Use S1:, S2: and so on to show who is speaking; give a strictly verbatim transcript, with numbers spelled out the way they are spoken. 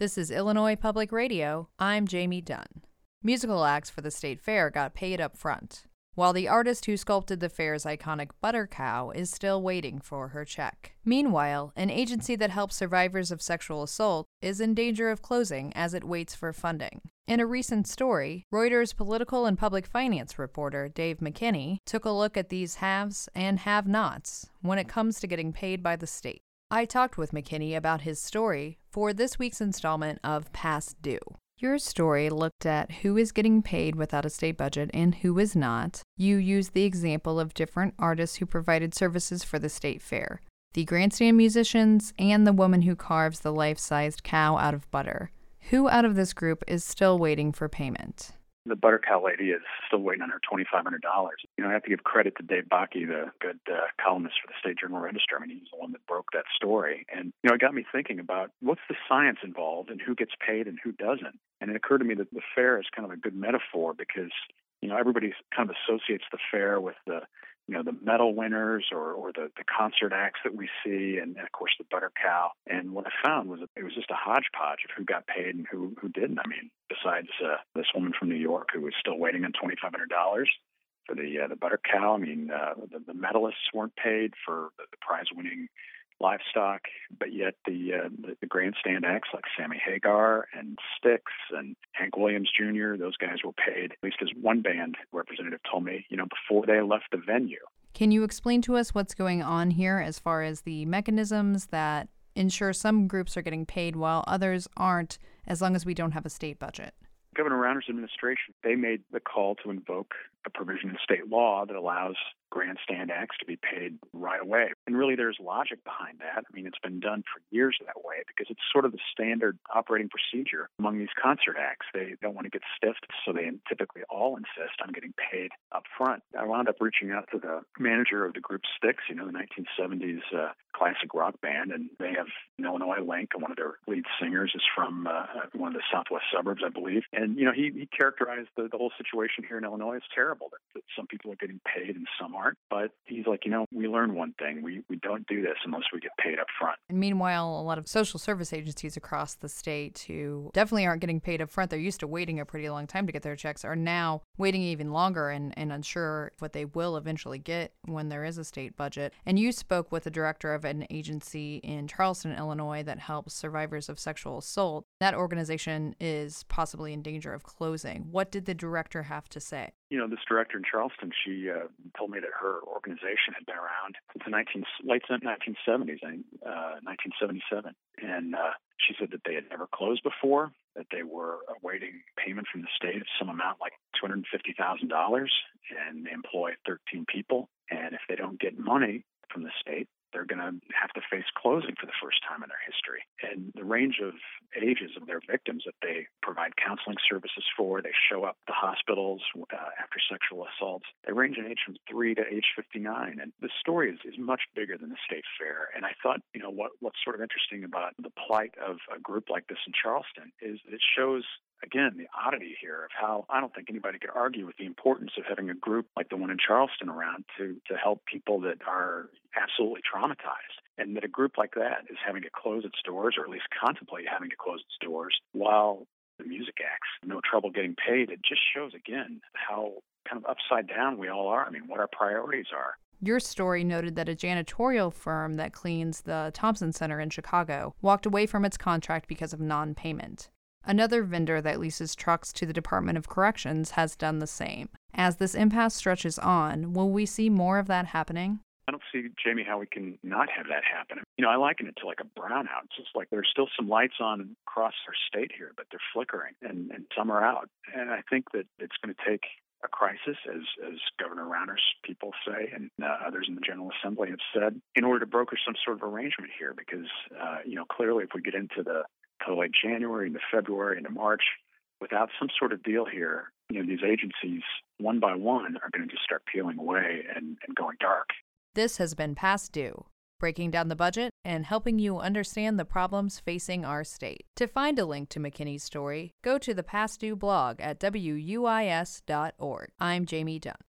S1: This is Illinois Public Radio. I'm Jamie Dunn. Musical acts for the state fair got paid up front, while the artist who sculpted the fair's iconic butter cow is still waiting for her check. Meanwhile, an agency that helps survivors of sexual assault is in danger of closing as it waits for funding. In a recent story, Reuters political and public finance reporter Dave McKinney took a look at these haves and have-nots when it comes to getting paid by the state. I talked with McKinney about his story for this week's installment of Past Due. Your story looked at who is getting paid without a state budget and who is not. You used the example of different artists who provided services for the state fair, the grandstand musicians, and the woman who carves the life-sized cow out of butter. Who out of this group is still waiting for payment?
S2: The butter cow lady is still waiting on her twenty-five hundred dollars. You know, I have to give credit to Dave Bakke, the good uh, columnist for the State Journal-Register. I mean, he's the one that broke that story. And, you know, it got me thinking about what's the science involved and who gets paid and who doesn't. And it occurred to me that the fair is kind of a good metaphor because, you know, everybody kind of associates the fair with the, you know, the medal winners or, or the, the concert acts that we see and, and, of course, the butter cow. And what I found was that it was just a hodgepodge of who got paid and who, who didn't. I mean, besides uh, this woman from New York who was still waiting on twenty-five hundred dollars for the uh, the butter cow. I mean, uh, the, the medalists weren't paid for the, the prize-winning livestock, but yet the, uh, the the grandstand acts like Sammy Hagar and Styx and Hank Williams Junior, those guys were paid, at least as one band representative told me, you know, before they left the venue.
S1: Can you explain to us what's going on here as far as the mechanisms that ensure some groups are getting paid while others aren't, as long as we don't have a state budget?
S2: Governor Rauner's administration, they made the call to invoke a provision in state law that allows grandstand acts to be paid right away. And really there's logic behind that. I mean, it's been done for years that way because it's sort of the standard operating procedure among these concert acts. They don't want to get stiffed, so they typically all insist on getting paid up front. I wound up reaching out to the manager of the group Styx, you know, the nineteen seventies uh, classic rock band, and they have an Illinois link, and one of their lead singers is from uh, one of the southwest suburbs, I believe. And, you know, he, he characterized the, the whole situation here in Illinois as terrible, that, that some people are getting paid and some aren't. But he's like, you know, we learned one thing. We, we don't do this unless we get paid up front.
S1: And meanwhile, a lot of social service agencies across the state who definitely aren't getting paid up front, they're used to waiting a pretty long time to get their checks, are now waiting even longer and, and unsure what they will eventually get when there is a state budget. And you spoke with the director of an agency in Charleston, Illinois that helps survivors of sexual assault. That organization is possibly in danger of closing. What did the director have to say?
S2: You know, this director in Charleston, she uh, told me that her organization had been around since the nineteen, late nineteen seventies, uh, nineteen seventy-seven. And uh, she said that they had never closed before, that they were awaiting payment from the state of some amount like two hundred fifty thousand dollars, and they employ thirteen people. And if they don't get money from the state, they're going to have to face closing for the first time in their history. And the range of ages of their victims that they provide counseling services for, they show up at the hospitals uh, after sexual assaults, they range in age from three to age fifty-nine. And the story is, is much bigger than the state fair. And I thought, you know, what what's sort of interesting about the plight of a group like this in Charleston is it shows, again, the oddity here of how I don't think anybody could argue with the importance of having a group like the one in Charleston around to, to help people that are absolutely traumatized. And that a group like that is having to close its doors, or at least contemplate having to close its doors, while the music acts have no trouble getting paid. It just shows, again, how kind of upside down we all are. I mean, what our priorities are.
S1: Your story noted that a janitorial firm that cleans the Thompson Center in Chicago walked away from its contract because of non-payment. Another vendor that leases trucks to the Department of Corrections has done the same. As this impasse stretches on, will we see more of that happening?
S2: I don't see, Jamie, how we can not have that happen. You know, I liken it to like a brownout. It's just like there's still some lights on across our state here, but they're flickering, and, and some are out. And I think that it's going to take a crisis, as, as Governor Rauner's people say, and uh, others in the General Assembly have said, in order to broker some sort of arrangement here. Because, uh, you know, clearly if we get into the to late January, into February, into March, without some sort of deal here, you know, these agencies, one by one, are going to just start peeling away and, and going dark.
S1: This has been Past Due, breaking down the budget and helping you understand the problems facing our state. To find a link to McKinney's story, go to the Past Due blog at W U I S dot org. I'm Jamie Dunn.